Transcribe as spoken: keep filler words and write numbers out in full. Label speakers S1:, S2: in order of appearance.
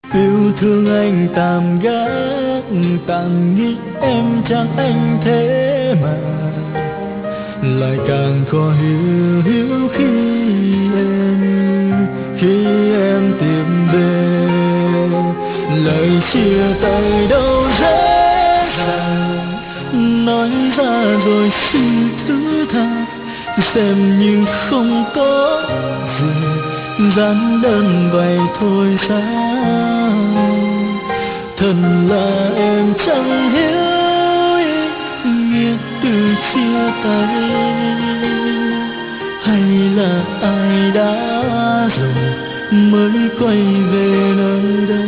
S1: Yêu thương anh tạm gác, tạm nghĩ em chẳng anh thế mà, lại càng khó hiểu hiểu khi em khi em tìm về. Lời chia tay đâu dễ dàng nói ra rồi xin thứ tha, xem như không có gì, giản đơn vậy thôi sao. Thật là em chẳng hiểu ý nghĩa từ chia tay, hay là ai đã rồi mới quay về nơi đây.